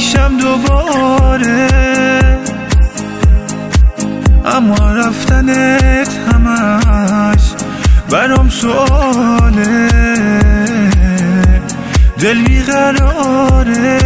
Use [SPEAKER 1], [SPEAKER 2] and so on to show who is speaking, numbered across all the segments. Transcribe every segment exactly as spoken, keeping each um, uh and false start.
[SPEAKER 1] میشم دوباره، اما رفتنت همش برام سواله، دل بیقراره.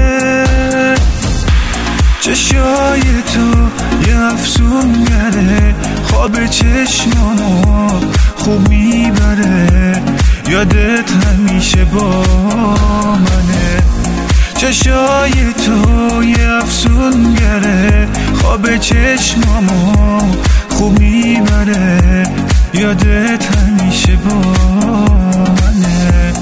[SPEAKER 1] چشای تو یه افسونگره، خواب چشمامو خوب میبره، یادت همیشه با منه. چشای تو یه افسونگره، خواب چشمامو خوب میبره، یادت همیشه با منه.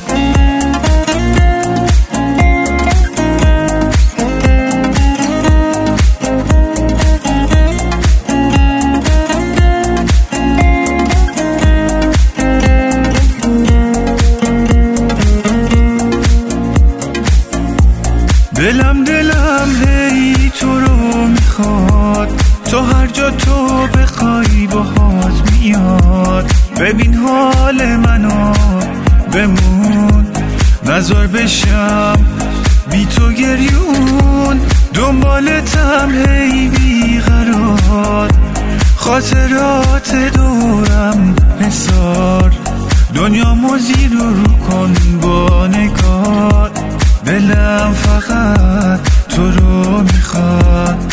[SPEAKER 1] دلم دلم هی تو رو میخواد، تو هر جا تو بخوای باهات میاد. ببین حال منو بمون، نزار بشم بی تو گریون. دنبالتم هی بیقرار، خاطرات دورم حسار. دنیامو زیر و رو کن با نگاه، دلم فقط تو رو میخواد.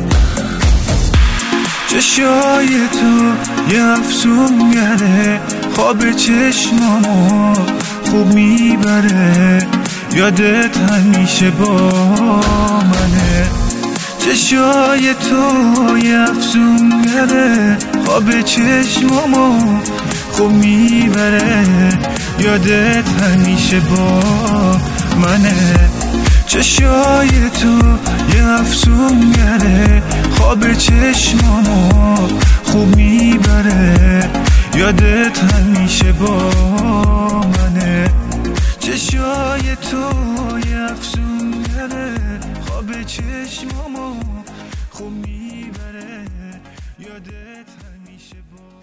[SPEAKER 1] چشای تو یه افسونگره، خواب چشمامو خوب میبره، یادت همیشه با منه. چشای تو یه افسونگره، خواب چشمامو خوب میبره، یادت همیشه با منه. چشای تو یه افسونگره، خواب چشمامو خوب میبره، یادت همیشه با منه. چشای تو یه افسونگره، خواب چشمامو خوب میبره، یادت همیشه با